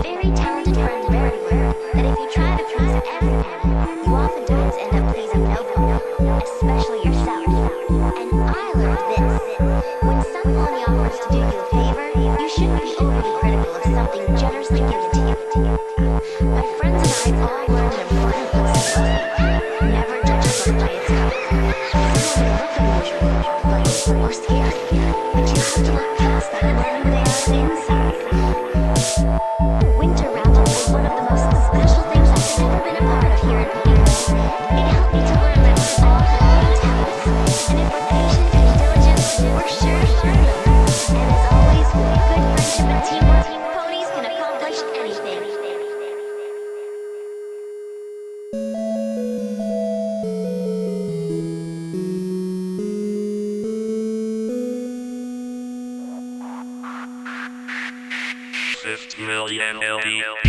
very talented friend very learned that if you try to please everyone, you oftentimes end up pleasing no one, especially yourself. And I learned this. When someone offers to do you a favor, you shouldn't be overly critical of something generously given to you. My friends and I all learned an important lesson. Never judge a book by its cover. Some may look unusual, funny, or scary, but you have to look past that and learn who they are on the inside. Winter Raffle was one of the most special things I've ever been a part of here in Phoenix. It helped me to learn that we all have unique talents, and if we're patient and diligent, we're sure to find them. And as always, with good friendship and teamwork, ponies can accomplish anything. $50 million LD.